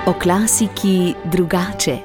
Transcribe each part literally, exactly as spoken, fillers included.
O klasiki drugače.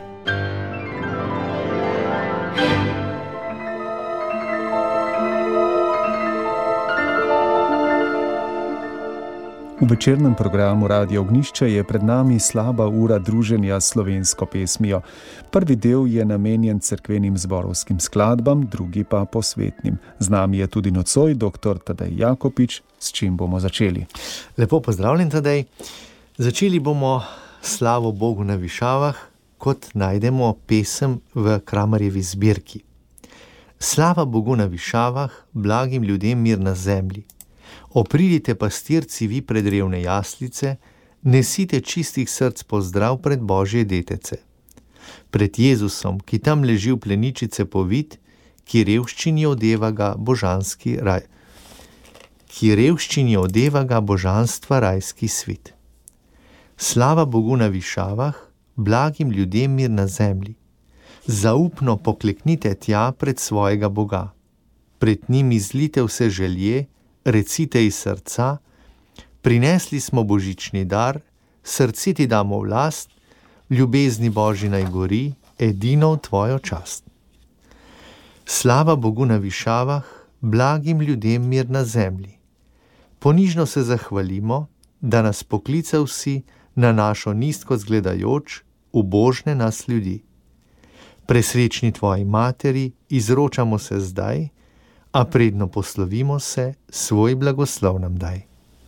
V večernem programu Radia Ognjišče je pred nami slaba ura druženja s slovensko pesmijo. Prvi del je namenjen cerkvenim zborovskim skladbam, drugi pa posvetnim. Z nami je tudi nocoj doktor Tadej Jakopič, s čim bomo začeli. Lepo pozdravljen, Tadej. Začeli bomo slavo Bogu na višavah, kot najdemo pesem v Kramarjevi zbirki. Slava Bogu na višavah, blagim ljudem mir na zemlji. Opridite pastirci vi pred revne jaslice, nesite čistih src pozdrav pred Božje detece. Pred Jezusom, ki tam leži v pleničice povit, ki revščini odeva ga božanski raj, ki revščini odeva ga božanstva rajski svit. Slava Bogu na višavah, blagim ljudem mir na zemlji. Zaupno pokleknite tja pred svojega Boga. Pred njim izlite vse želje, recite iz srca, prinesli smo božični dar, srce ti damo v last, ljubezni Božji naj gori, edino v tvojo čast. Slava Bogu na višavah, blagim ljudem mir na zemlji. Ponižno se zahvalimo, da nas poklical si na našo nizko zgledajoč, ubožne nas ljudi. Presrečni tvoji materi, izročamo se zdaj, a predno poslovimo se, svoj blagoslov nam daj.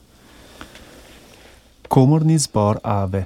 Komorni zbor Ave.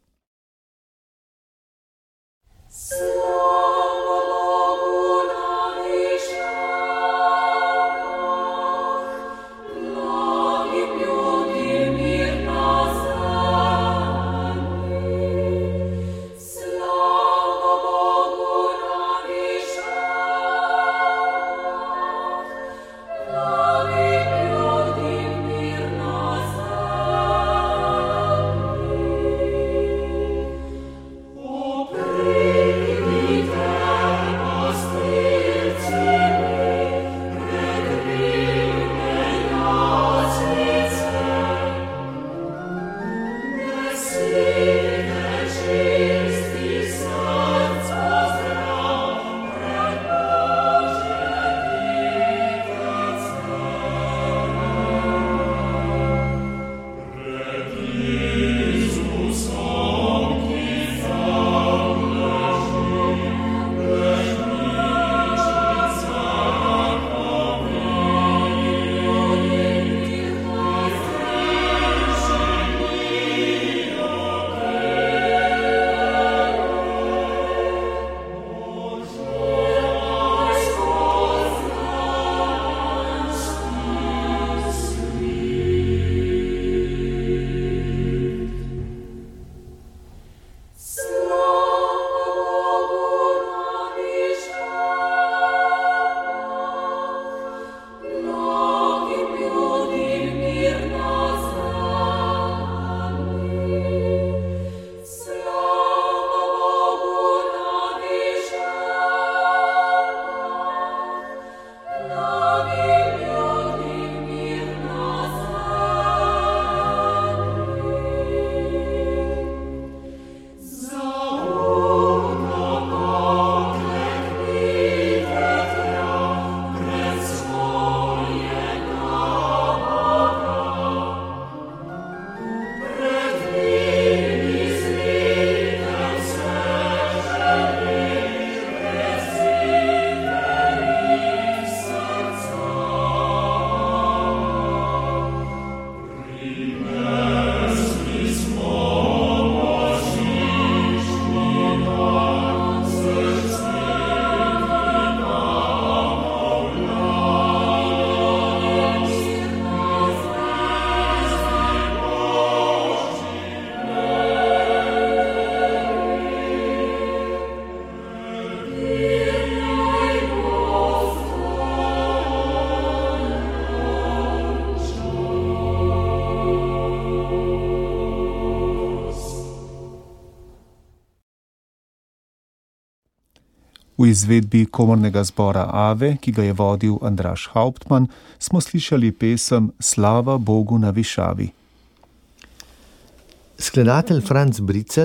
V izvedbi komornega zbora Ave, ki ga je vodil Andraž Hauptmann, smo slišali pesem Slava Bogu na višavi. Skladatelj Franc Bricelj,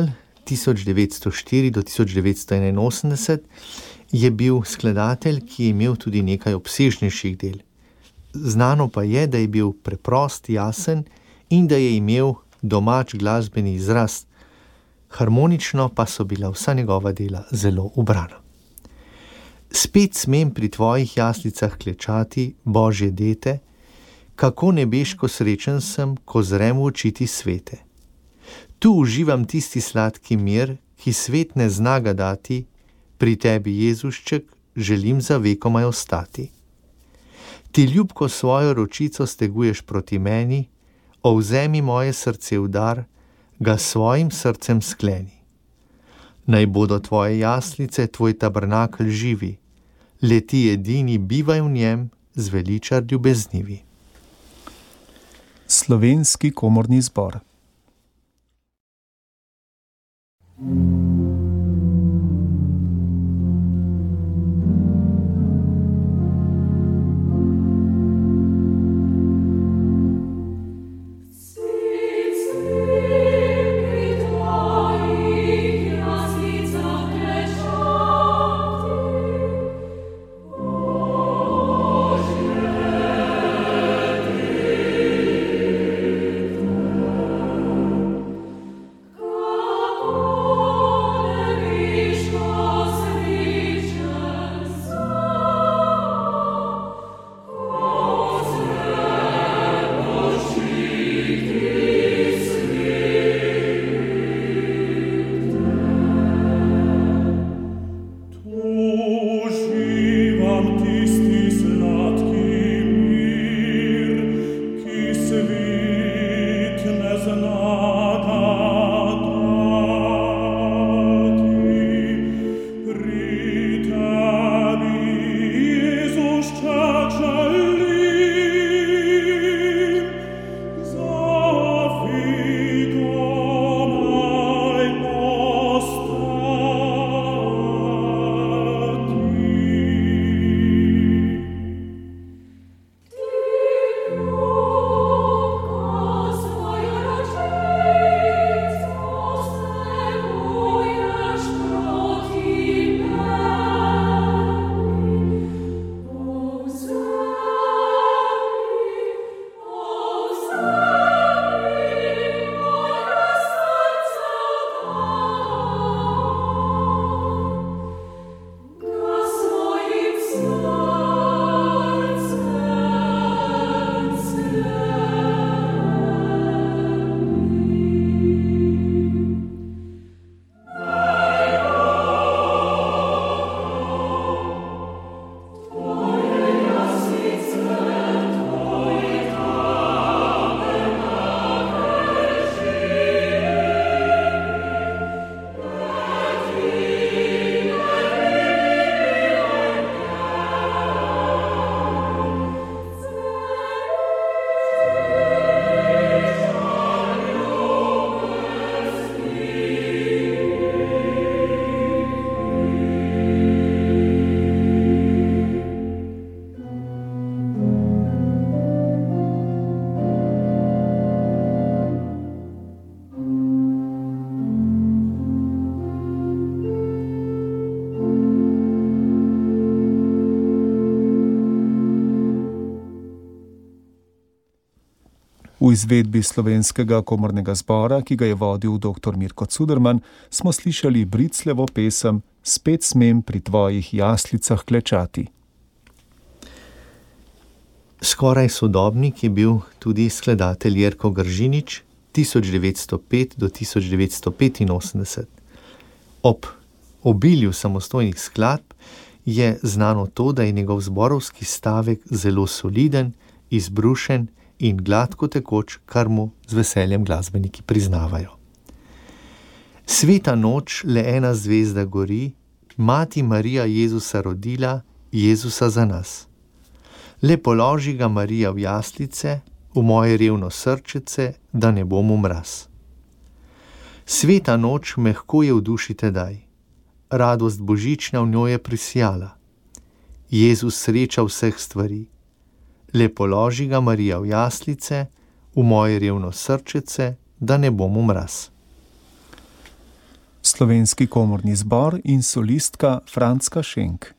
tisoč devetsto štiri do tisoč devetsto enainosemdeset, je bil skladatelj, ki je imel tudi nekaj obsežnejših del. Znano pa je, da je bil preprost, jasen in da je imel domač glasbeni izraz, harmonično pa so bila vsa njegova dela zelo ubrana. Spet smem pri tvojih jaslicah klečati, Božje dete, kako nebeško srečen sem, ko zrem v oči ti svete. Tu uživam tisti sladki mir, ki svet ne zna ga dati, pri tebi, Jezušček, želim za vekomaj ostati. Ti ljubko svojo ročico steguješ proti meni, o vzemi moje srce v dar, ga svojim srcem skleni. Naj bodo tvoje jaslice, tvoj tabernakelj živi, le ti edini bivaj v njem, zveličar ljubeznivi. Slovenski komorni zbor. V izvedbi Slovenskega komornega zbora, ki ga je vodil doktor Mirko Cuderman, smo slišali Bricljevo pesem Spet smem pri tvojih jaslicah klečati. Skoraj sodobnik je bil tudi skladatelj Jerko Gržinič tisoč devetsto pet do tisoč devetsto petinosemdeset. Ob obilju samostojnih skladb je znano to, da je njegov zborovski stavek zelo soliden, izbrušen in gladko tekoč, kar mu z veseljem glasbeniki priznavajo. Sveta noč, le ena zvezda gori, Mati Marija Jezusa rodila, Jezusa za nas. Le položi ga Marija v jaslice, v moje revno srčece, da ne bom v mraz. Sveta noč mehko je v duši tedaj, radost božična v njo je prisijala. Jezus sreča vseh stvari, le položi ga Marija v jaslice, v moje revno srčece, da ne bom v mraz. Slovenski komorni zbor in solistka Franska Schenk.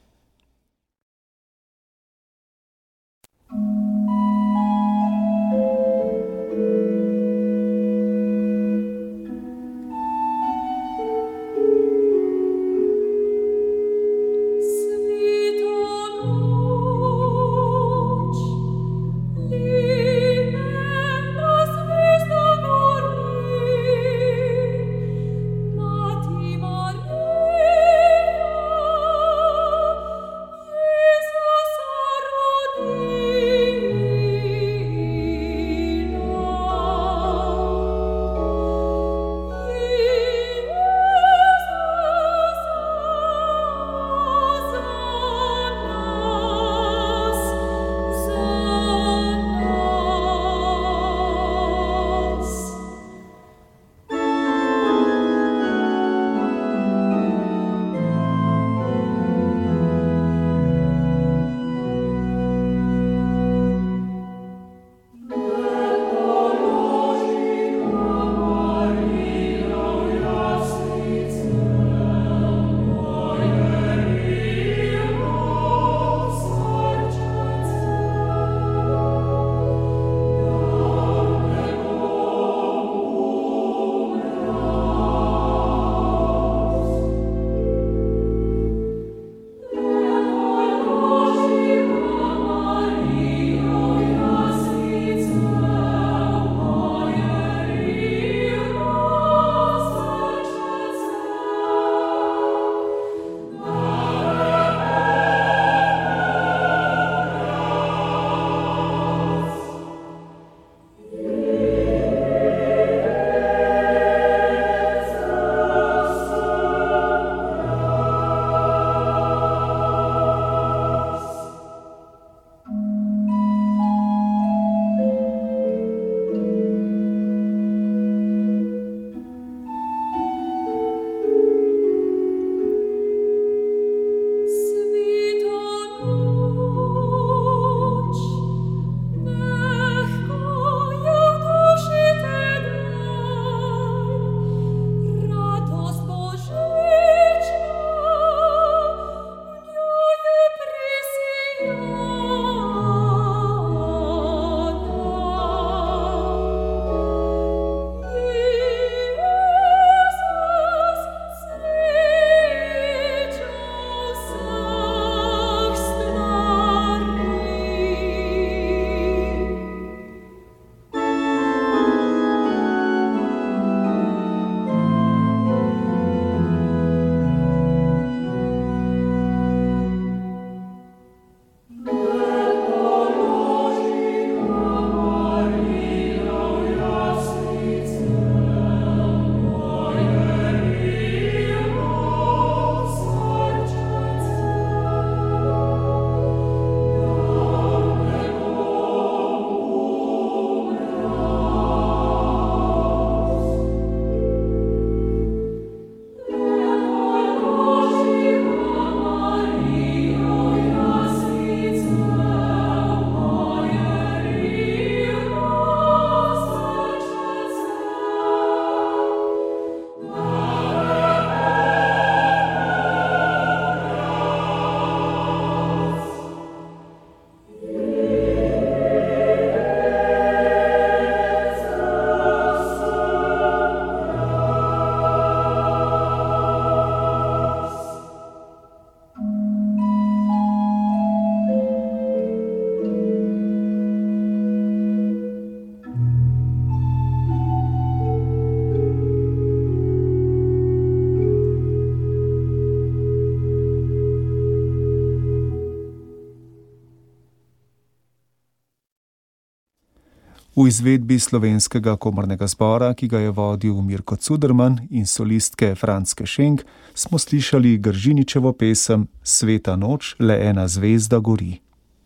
V izvedbi Slovenskega komornega zbora, ki ga je vodil Mirko Cuderman, in solistke Franske Schenk, smo slišali Gržiničevo pesem Sveta noč, le ena zvezda gori.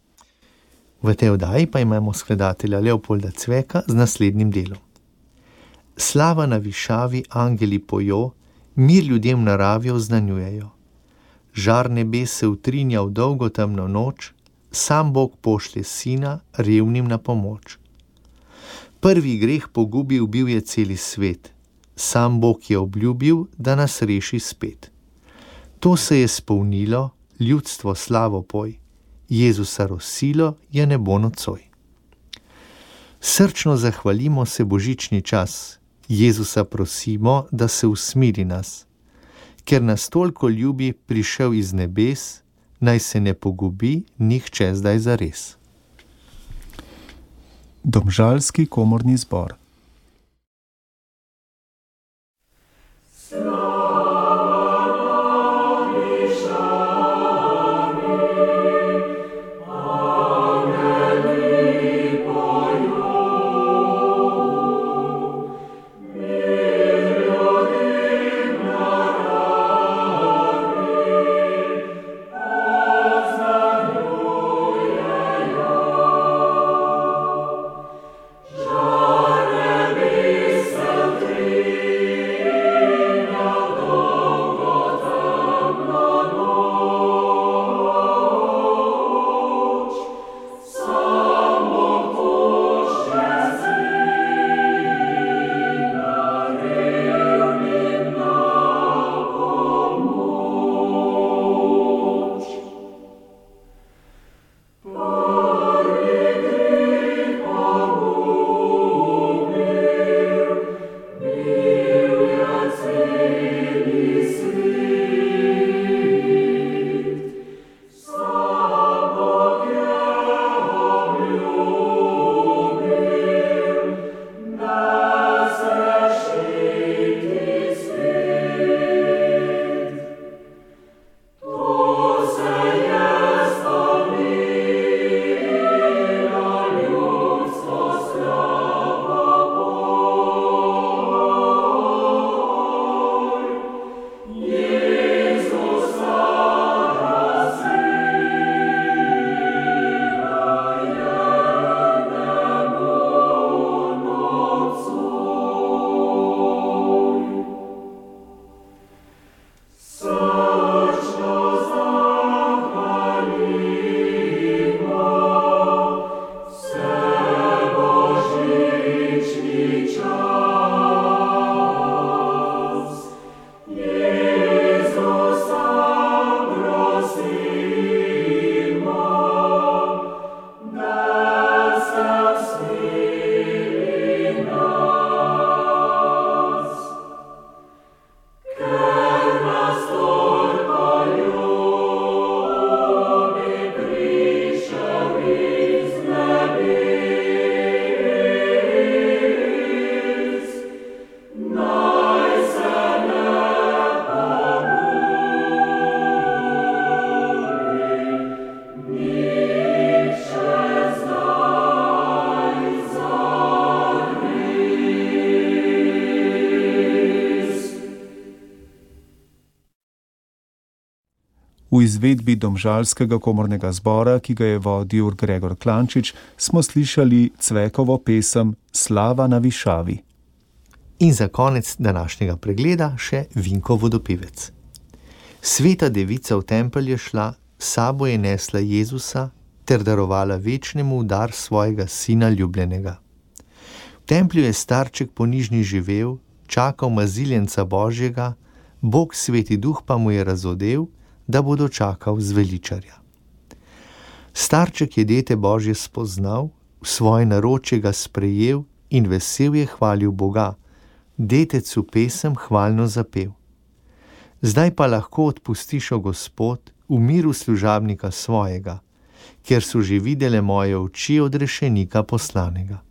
V tej oddaji pa imamo skladatelja Leopolda Cveka z naslednjim delom. Slava na višavi, angeli pojo, mir ljudem v naravi oznanjujejo. Žar nebes se utrinja v dolgo temno noč, sam Bog pošlje sina revnim na pomoč. Prvi greh pogubil bil je celi svet, sam Bog je obljubil, da nas reši spet. To se je spolnilo, ljudstvo slavo poj, Jezusa rosilo je nebo nocoj. Srčno zahvalimo se božični čas, Jezusa prosimo, da se usmiri nas. Ker nas toliko ljubi, prišel iz nebes, naj se ne pogubi nihče zdaj zares. Domžalski komorni zbor. V izvedbi Domžalskega komornega zbora, ki ga je vodil Gregor Klančič, smo slišali Cvekovo pesem Slava na višavi. In za konec današnjega pregleda še Vinko vodopevec. Sveta devica v tempelj je šla, sabo je nesla Jezusa ter darovala večnemu dar svojega sina ljubljenega. V templju je starček ponižni živel, čakal maziljenca Božjega, Bog sveti duh pa mu je razodel, da bo dočakal zveličarja. Starček je dete Božje spoznal, v svoje naročje ga sprejel in vesel je hvalil Boga, detecu pesem hvalno zapel. Zdaj pa lahko odpustiš, o Gospod, v miru služabnika svojega, ker so že videle moje oči odrešenika poslanega.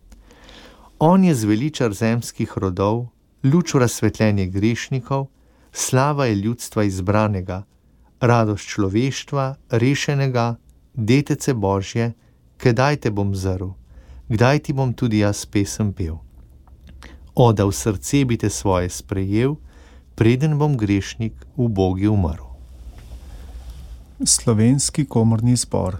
On je zveličar zemskih rodov, luč razsvetljenje grešnikov, slava je ljudstva izbranega, radost človeštva, rešenega, detece Božje, kdaj te bom zrl, kdaj ti bom tudi jaz pesem pel. O, da v srce bi te svoje sprejel, preden bom grešnik v Bogi umrl. Slovenski komorni zbor.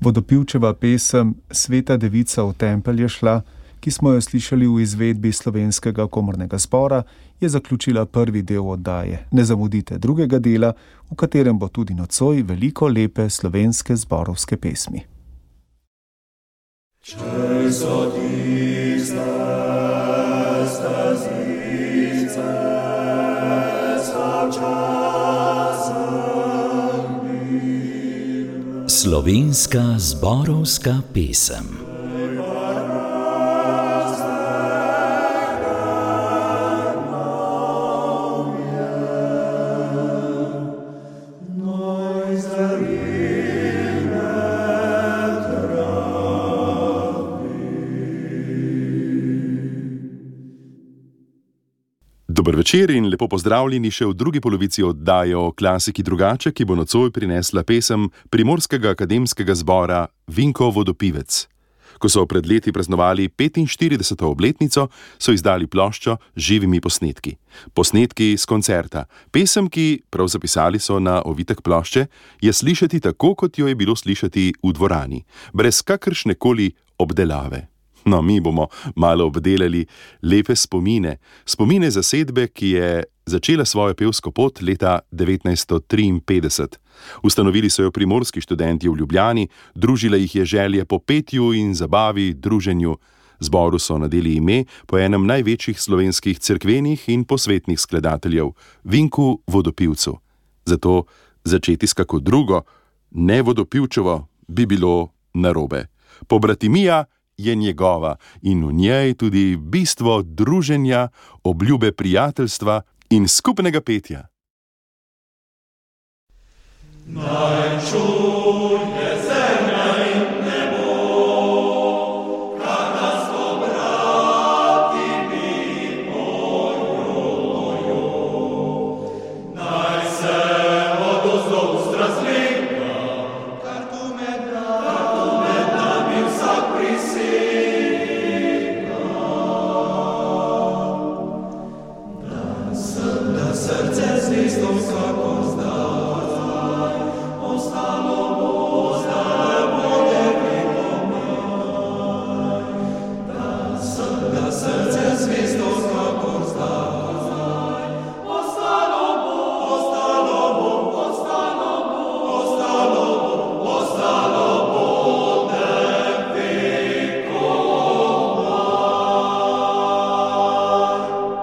Vodopivčeva pesem Sveta devica v tempelj je šla, ki smo jo slišali v izvedbi Slovenskega komornega zbora, je zaključila prvi del oddaje. Ne zamudite drugega dela, v katerem bo tudi nocoj veliko lepe slovenske zborovske pesmi. Če so tiste stazice, slovenska zborovska pesem. Dober večer in lepo pozdravljeni še v drugi polovici oddaje o klasiki drugače, ki bo nocoj prinesla pesem Primorskega akademskega zbora Vinko Vodopivec. Ko so pred leti praznovali petinštirideseto obletnico, so izdali ploščo z živimi posnetki. Posnetki z koncerta. Pesem, ki, prav zapisali so na ovitek plošče, je slišati tako, kot jo je bilo slišati v dvorani, brez kakršnekoli obdelave. No, mi bomo malo obdelali lepe spomine, spomine zasedbe, ki je začela svojo pevsko pot leta devetnajststo triinpetdeset. Ustanovili so jo primorski študenti v Ljubljani, družila jih je želje po petju in zabavi, druženju. Zboru so nadeli ime po enem največjih slovenskih cerkvenih in posvetnih skladateljev, Vinku Vodopivcu. Zato začeti s kako drugo, ne Vodopivčevo, bi bilo narobe. Pobratimija je njegova in v njej tudi bistvo druženja, obljube prijateljstva in skupnega petja. Naj čuje zemlja in nebo, kar nas obrati mi pojojo. Naj se odozdol strazlega, kar tu med nami vsak prisega. Da srce zvesto vsako zdaj, ostalo bo, zdaj bo veliko maj. Da srce zvesto vsako zdaj, ostalo bo, ostalo bo, ostalo bo, ostalo bo, ostalo bo veliko maj.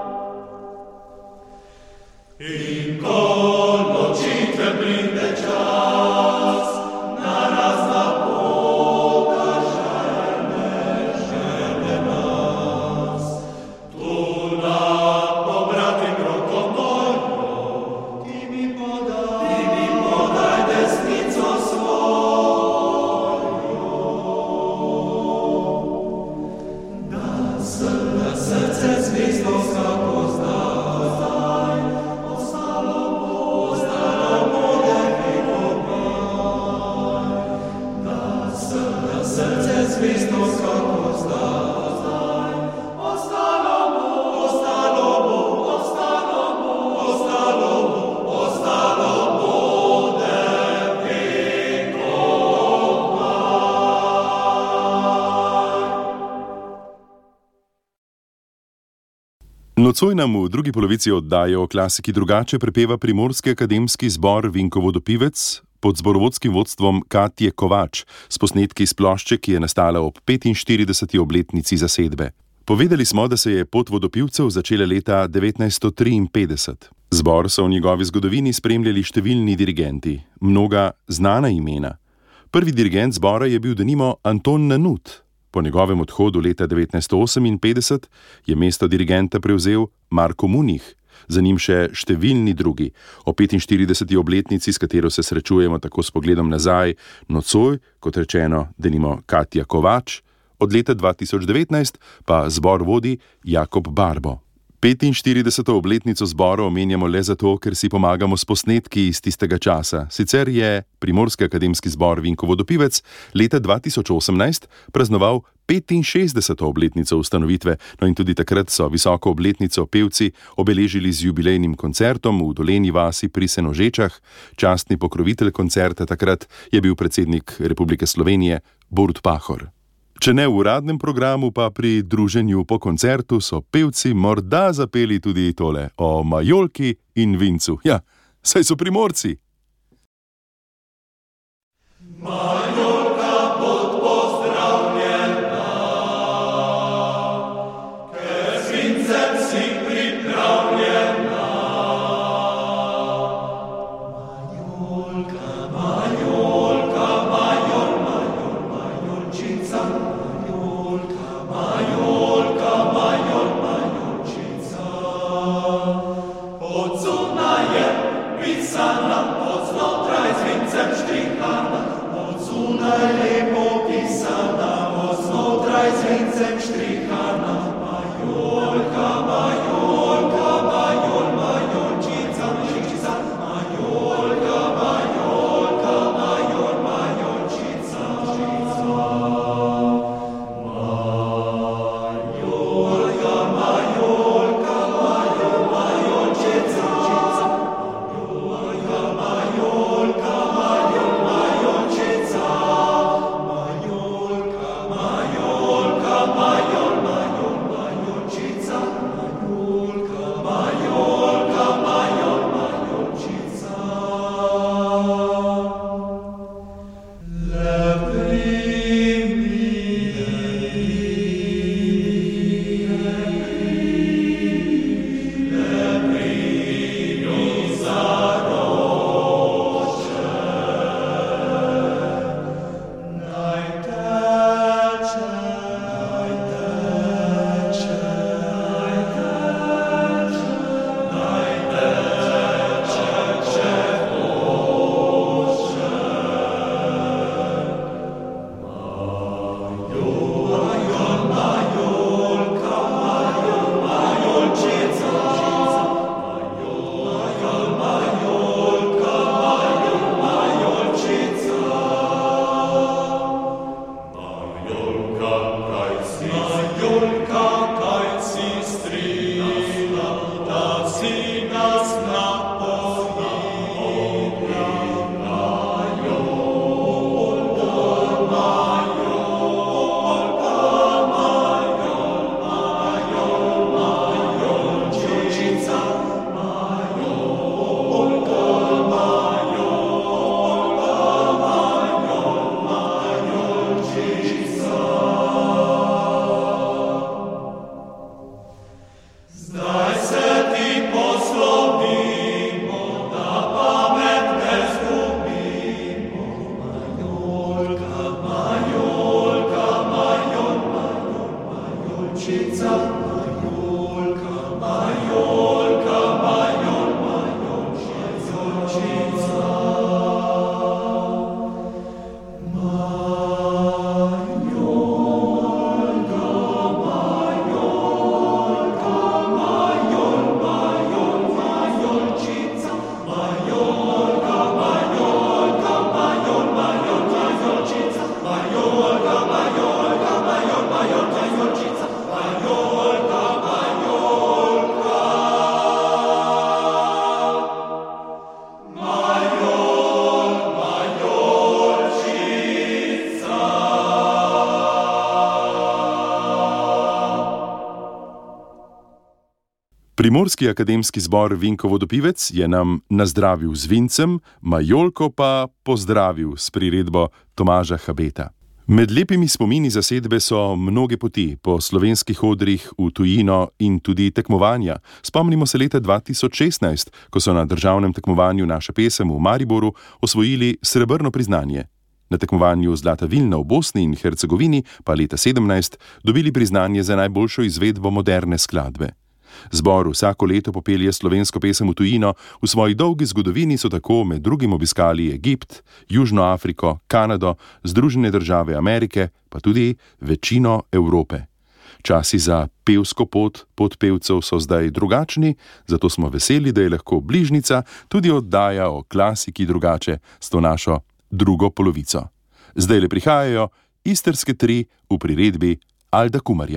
In ko nočitve pride čas, narazna pota žene, žene nas. Tu nam pobratim roko mojo, ti mi podaj, ti mi podaj desnico svojo. Da srce zvezdo vsako zdaj, ostalo bo, ostalo bo veliko maj. Da srce zvezdo vsako zdaj, ostalo bo, ostalo bo, ostalo bo, ostalo bo, ostalo bo veliko maj. Nocoj nam v drugi polovici oddaje o klasiki drugače prepeva Primorski akademski zbor Vinko Vodopivec pod zborovodskim vodstvom Katje Kovač s posnetki iz plošče, ki je nastala ob petinštirideseti obletnici zasedbe. Povedali smo, da se je pot vodopivcev začela leta devetnajststo triinpetdeset. Zbor so v njegovi zgodovini spremljali številni dirigenti, mnoga znana imena. Prvi dirigent zbora je bil denimo Anton Nanut. Po njegovem odhodu leta devetnajststo oseminpetdeset je mesto dirigenta prevzel Marko Munih, za njim še številni drugi. O petinštirideseti obletnici, s katero se srečujemo tako s pogledom nazaj, nocoj, kot rečeno, denimo Katja Kovač, od leta dva tisoč devetnajst pa zbor vodi Jakob Barbo. petinštirideseto obletnico zbora omenjamo le zato, ker si pomagamo s posnetki iz tistega časa. Sicer je Primorski akademski zbor Vinko Vodopivec leta dva tisoč osemnajst praznoval petinšestdeseto obletnico ustanovitve, no in tudi takrat so visoko obletnico pevci obeležili z jubilejnim koncertom v Dolenji vasi pri Senožečah. Častni pokrovitelj koncerta takrat je bil predsednik Republike Slovenije Borut Pahor. Če ne v uradnem programu, pa pri druženju po koncertu so pevci morda zapeli tudi tole o majolki in vincu. Ja, saj so Primorci. Majolka bod pozdravljena, ker s vincem si pripravljena. Majolka, majolka, majol, majol, majolčica. Majolka, majol, majolčica. Od zunaj je pisana, od znotraj z vincem štrihana. Od zunaj lepo pisana, od znotraj z vincem štrihana. Majolka, majolka, majol, majolčica, majolčica. Majolka, majolka, majol, majolčica, majolčica. Primorski akademski zbor Vinko Vodopivec je nam nazdravil z vincem, majolko pa pozdravil s priredbo Tomaža Habeta. Med lepimi spomini zasedbe so mnoge poti po slovenskih odrih v tujino in tudi tekmovanja. Spomnimo se leta dva tisoč šestnajst, ko so na državnem tekmovanju Naša pesem v Mariboru osvojili srebrno priznanje. Na tekmovanju Zlata Vilna v Bosni in Hercegovini pa leta sedemnajst dobili priznanje za najboljšo izvedbo moderne skladbe. Zbor vsako leto popelje slovensko pesem v tujino, v svoji dolgi zgodovini so tako med drugim obiskali Egipt, Južno Afriko, Kanado, Združene države Amerike, pa tudi večino Evrope. Časi za pevsko pot podpevcev so zdaj drugačni, zato smo veseli, da je lahko bližnica tudi oddaja o klasiki drugače s to našo drugo polovico. Zdaj le prihajajo Istrske tri v priredbi Alda Kumarja.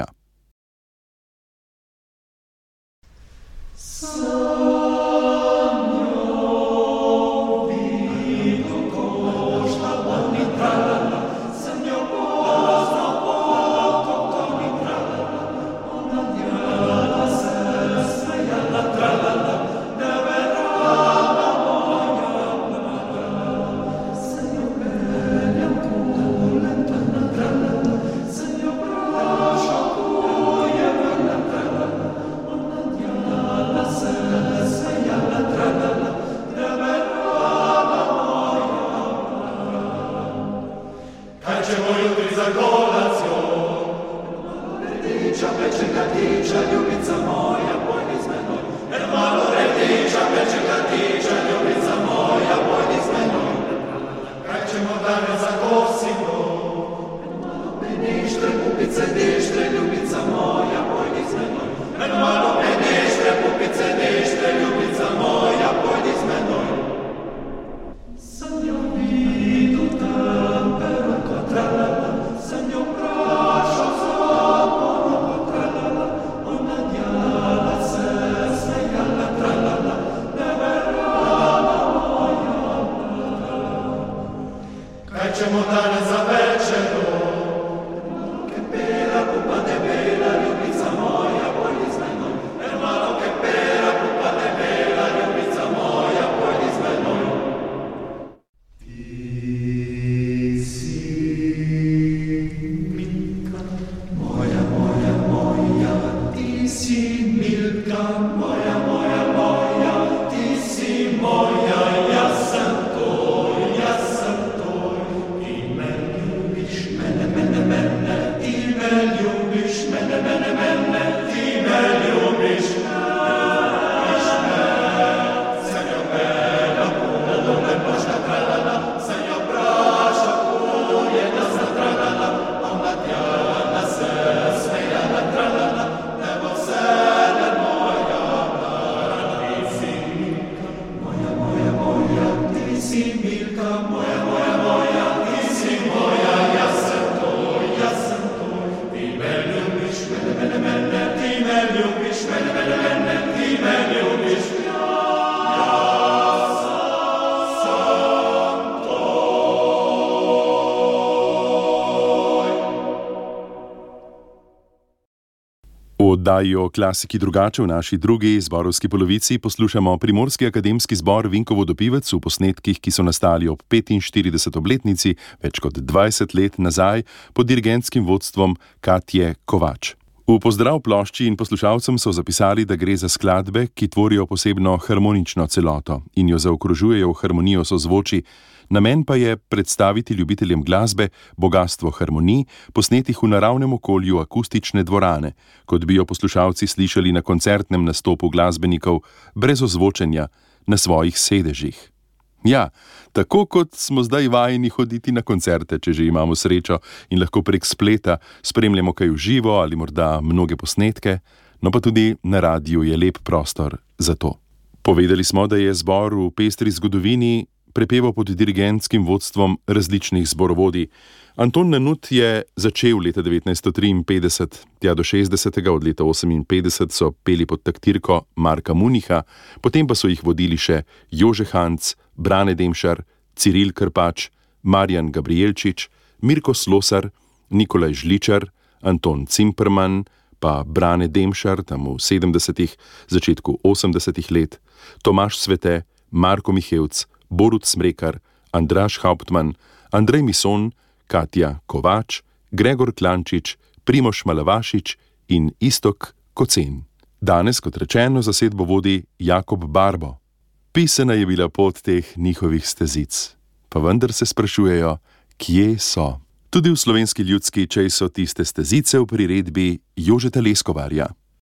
V oddaji o klasiki drugače v naši drugi zborovski polovici poslušamo Primorski akademski zbor Vinko Vodopivec v posnetkih, ki so nastali ob petinštirideseti obletnici več kot dvajset let nazaj pod dirigentskim vodstvom Katje Kovač. V pozdrav plošči in poslušalcem so zapisali, da gre za skladbe, ki tvorijo posebno harmonično celoto in jo zaokrožujejo v harmonijo sozvočij. Namen pa je predstaviti ljubiteljem glasbe bogastvo harmonij, posnetih v naravnem okolju akustične dvorane, kot bi jo poslušalci slišali na koncertnem nastopu glasbenikov brez ozvočenja na svojih sedežih. Ja, tako kot smo zdaj vajeni hoditi na koncerte, če že imamo srečo in lahko prek spleta spremljamo kaj v živo ali morda mnoge posnetke, no pa tudi na radiju je lep prostor za to. Povedali smo, da je zbor v pestri zgodovini prepeval pod dirigentskim vodstvom različnih zborovodij. Anton Nanut je začel leta devetnajststo triinpetdeset, tja do šestdesetega, od leta oseminpetdeset so peli pod taktirko Marka Municha, potem pa so jih vodili še Jože Hanc, Brane Demšar, Ciril Krpač, Marjan Gabrielčič, Mirko Slosar, Nikolaj Žličar, Anton Cimperman, pa Brane Demšar tam v sedemdesetih, začetku osemdesetih let, Tomaž Svete, Marko Mihevc, Borut Smrekar, Andraž Hauptmann, Andrej Mison, Katja Kovač, Gregor Klančič, Primož Malavašič in Istok Kocen. Danes, kot rečeno, zasedbo vodi Jakob Barbo. Pisana je bila pot teh njihovih stezic, pa vendar se sprašujejo, kje so. Tudi v slovenski ljudski, čej so tiste stezice v priredbi Jožeta Leskovarja.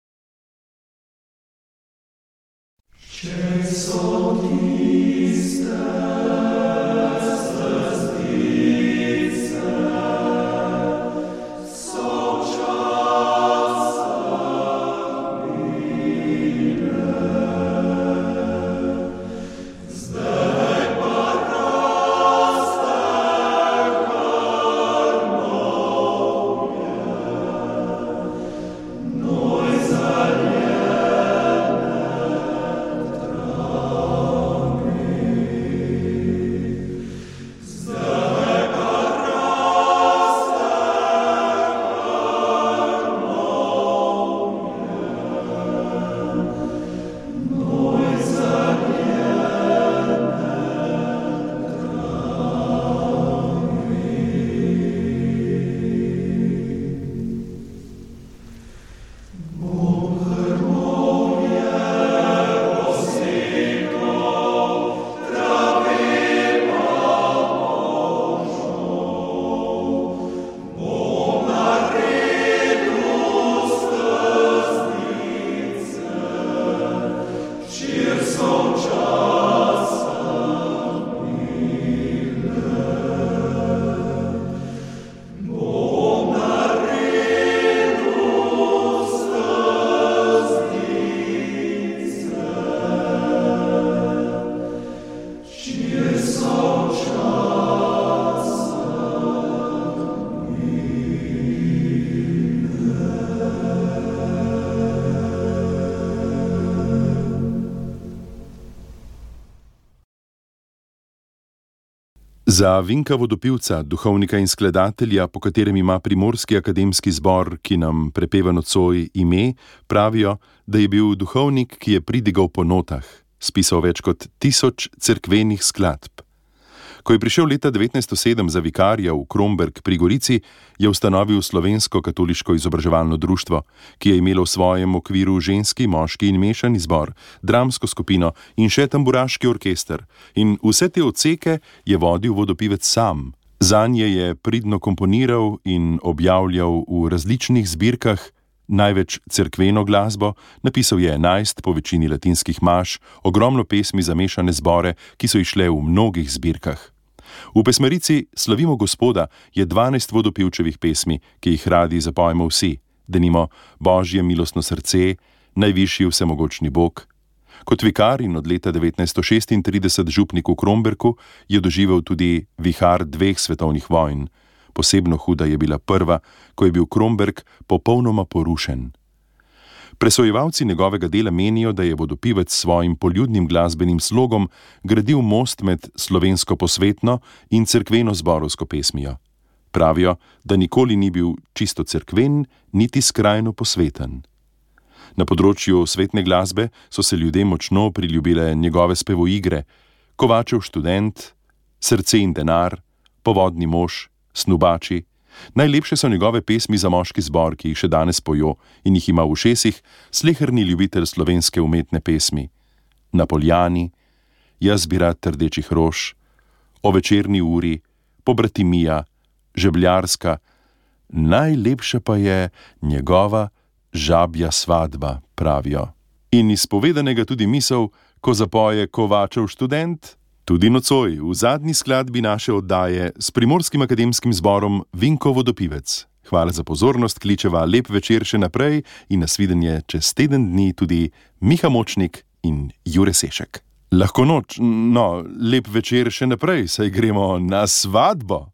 Čej so tiste stezice, so čas Za Vinka Vodopivca, duhovnika in skladatelja, po katerem ima Primorski akademski zbor, ki nam prepeva nocoj ime, pravijo, da je bil duhovnik, ki je pridigal po notah, spisal več kot tisoč cerkvenih skladb. Ko je prišel leta devetnajststo sedem za vikarja v Kromberk pri Gorici, je ustanovil Slovensko katoliško izobraževalno društvo, ki je imelo v svojem okviru ženski, moški in mešani zbor, dramsko skupino in še tamburaški orkester. In vse te odseke je vodil Vodopivec sam. Zanje je pridno komponiral in objavljal v različnih zbirkah, največ cerkveno glasbo, napisal je enajst po večini latinskih maš, ogromno pesmi za mešane zbore, ki so išle v mnogih zbirkah. V pesmarici Slavimo Gospoda je dvanajst Vodopivčevih pesmi, ki jih radi zapojemo vsi, denimo Božje milostno srce, Najvišji vsemogočni Bog. Kot vikar in od leta devetnajststo šestintrideset župnik v Kromberku je doživel tudi vihar dveh svetovnih vojn. Posebno huda je bila prva, ko je bil Kromberk popolnoma porušen. Presojevalci njegovega dela menijo, da je Vodopivec s svojim poljudnim glasbenim slogom gradil most med slovensko posvetno in cerkveno zborovsko pesmijo. Pravijo, da nikoli ni bil čisto cerkven, niti skrajno posveten. Na področju svetne glasbe so se ljudje močno priljubile njegove spevoigre, Kovačev študent, Srce in denar, Povodni mož, Snubači. Najlepše so njegove pesmi za moški zbor, ki jih še danes pojo in jih ima v ušesih sleherni ljubitelj slovenske umetne pesmi. Na Poljani, Jaz bi rad rdečih rož, O večerni uri, Pobratimija, Žebljarska. Najlepša pa je njegova Žabja svadba, pravijo. In izpovedanega tudi misel, ko zapoje Kovačev študent, tudi nocoj, v zadnji skladbi naše oddaje s Primorskim akademskim zborom Vinko Vodopivec. Hvala za pozornost, kličeva lep večer še naprej in nasvidenje čez teden dni tudi Miha Močnik in Jure Sešek. Lahko noč, no, lep večer še naprej, saj gremo na svadbo.